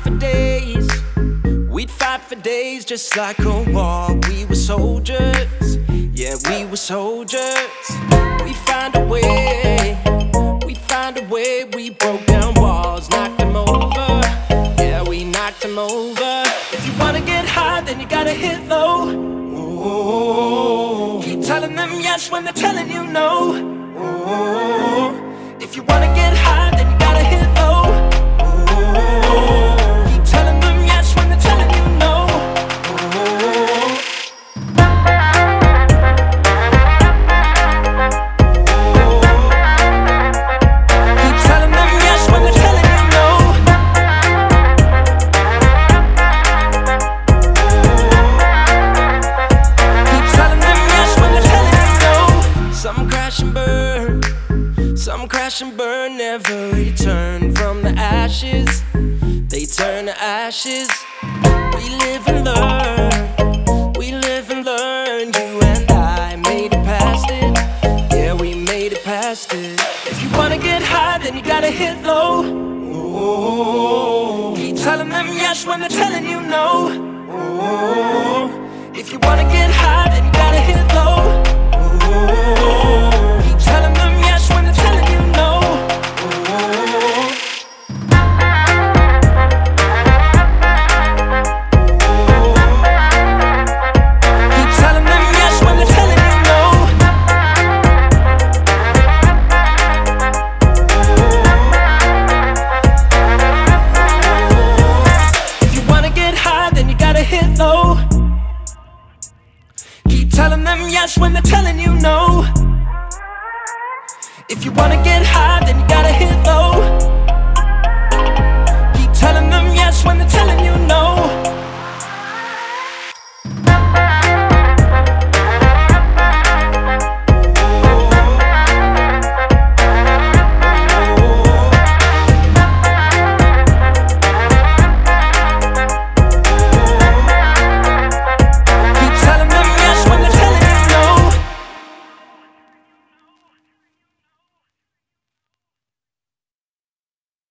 for days. We'd fight for days just like a war. We were soldiers, yeah, we were soldiers. We find a way, we find a way. We broke down walls, knocked them over, yeah, we knocked them over. If you wanna get high, then you gotta hit low. Oh, keep telling them yes when they're telling you no. Oh, if you wanna get high, then you gotta hit low. Oh, keep telling them yes when they're telling you no. Keep telling them yes when they're telling you no. Keep telling them yes when they're telling you no. Some crash and burn. Some crash and burn, never return from the ashes. They turn to ashes. We live and learn. We live and learn. You and I made it past it. Yeah, we made it past it. If you wanna get high, then you gotta hit low. Oh, keep telling them yes when they're telling you no. Oh, if you wanna get high, then you gotta hit low. Oh, keep telling them yes when they're telling you no. Keep telling them yes when they're telling you no. If you wanna get high, then you gotta hit low. Keep telling them yes when they're telling you no. If you wanna get high, then you gotta hit low.